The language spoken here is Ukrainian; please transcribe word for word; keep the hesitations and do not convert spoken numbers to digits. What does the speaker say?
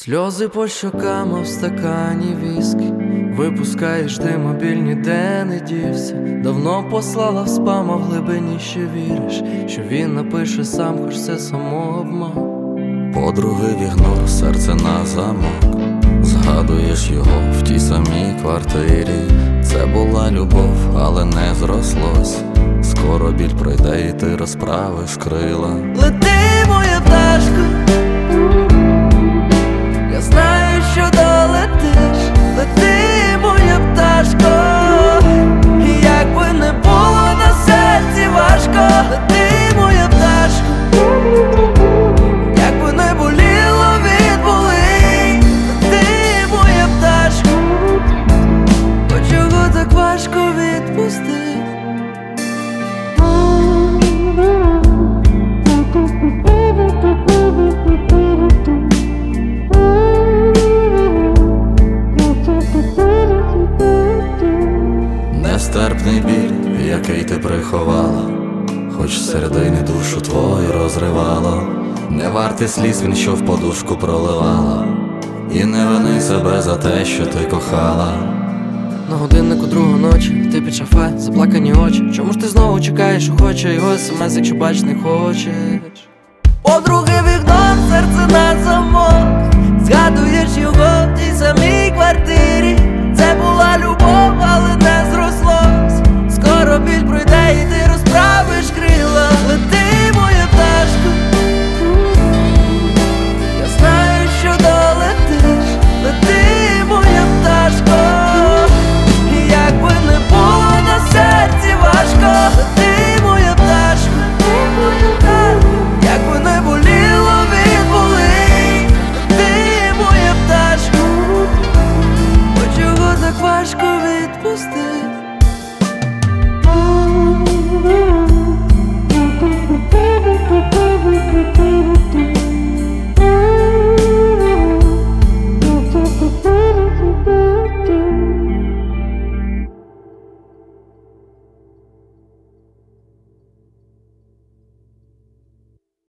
Сльози по щокам, а в стакані віскі. Випускаєш дим, мобіль ніде не дівся. Давно послала в спам, а в глибині ще віриш, що він напише сам, хоч це самообман. Подруги в ігнор, серце на замок. Згадуєш його в тій самій квартирі. Це була любов, але не зрослось. Скоро біль пройде і ти розправиш крила. Лети, моя пташко, я знаю, що долетиш. Лети, моя пташко, і як би не було на серці важко. Лети, моя пташко, як би не боліло від болей. Лети, моя пташко, бо чого так важко відпустити? Нестерпний біль, який ти приховала, хоч всередині душу твою розривало. Не вартий сліз він, що в подушку проливала, і не вини себе за те, що ти кохала. На годиннику друга ночі, ти під шафе, заплакані очі. Чому ж ти знову чекаєш, охоче його смс, якщо бач не хочеш? Подруги вікном, серце на замок. Згадуєш його в тій самій квартирі. Це була любов, але не зрослось. Скоро біль пройде і ти розправиш крила. Лети, моя пташко, я знаю, що долетиш. Лети, моя пташко, і як би не було на серці важко. Лети, моя пташко, як би не боліло від болей. Лети, моя пташко, бо чого так важко відпустити?